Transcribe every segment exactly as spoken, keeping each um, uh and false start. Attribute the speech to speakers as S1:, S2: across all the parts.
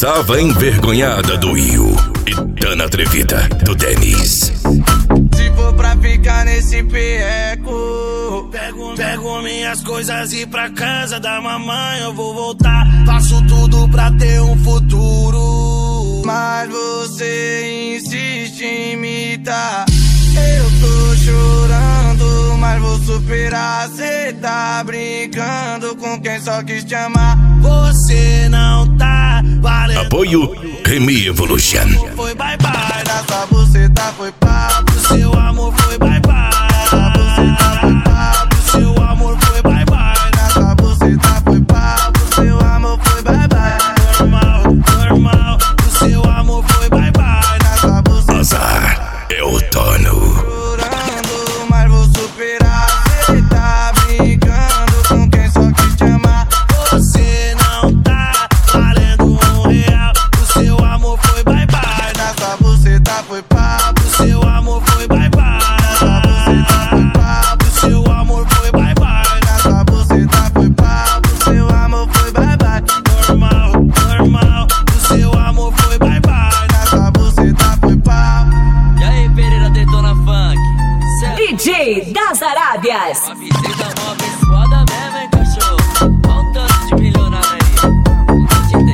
S1: Estava envergonhada do Will e Dana atrevida do Denis.
S2: Se for pra ficar nesse perreco, pego, pego minhas coisas e ir pra casa da mamãe. Eu vou voltar, faço tudo pra ter um futuro. Mas você insiste em imitar. Eu tô chorando, mas vou superar. Cê tá brincando com quem só quis te amar. Você não tá valendo.
S1: Apoio Remy Evolution.
S2: Foi bye bye, da sua buceta foi papo. Seu amor foi bye bye. Da buceta foi papo. Seu amor foi bye bye. Da sua buceta foi papo. Seu amor foi bye bye. Normal, normal. O seu amor foi bye bye. Da sua buceta.
S1: Azar é outono.
S2: Chorando, mas vou superar. Cê tá brincando com quem só quis te amar. Você não tá valendo um real. O seu amor foi bye bye. Da sua buceta foi papo. Seu amor foi bye bye. Da sua buceta foi papo. Seu amor foi bye bye. Da sua buceta foi papo. Seu amor foi bye bye. Normal, normal. O seu amor foi bye bye. Da sua buceta foi papo.
S3: E aí, Pereira Detona Funk?
S4: D J das Arábias.
S3: A visita mó abençoada mesmo, hein, cachorro? Olha um tanto de milionário aí. Não tô te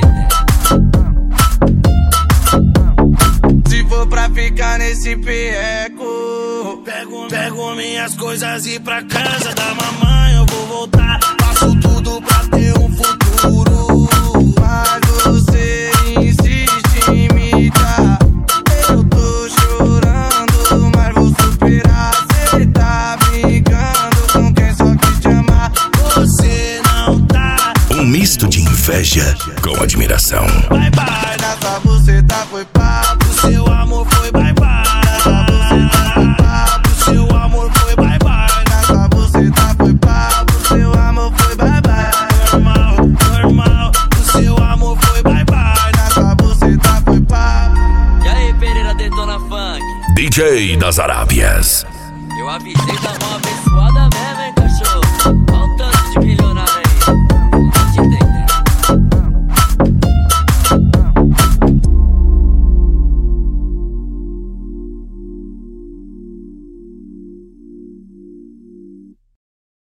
S3: entendendo.
S2: Se for pra ficar nesse perreco, pego, pego minhas coisas e ir pra casa da mamãe. Eu vou voltar, faço tudo pra ter um futuro. Mas você insiste em imitar. Eu tô chorando, mas vou superar. Cê tá brincando com quem só quis te amar. Você não tá.
S1: Um misto de inveja com admiração.
S2: Bye bye, da sua buceta foi papo. Seu amor foi bye bye. Da sua buceta foi papo. Seu amor foi bye bye. Da sua buceta foi papo. Seu amor foi bye bye. Normal, normal. O seu amor foi bye bye. Da sua buceta foi papo.
S3: E aí, Pereira Detona Funk?
S1: D J das Arábias.
S3: Eu avisei da mó abençoada mesmo, hein,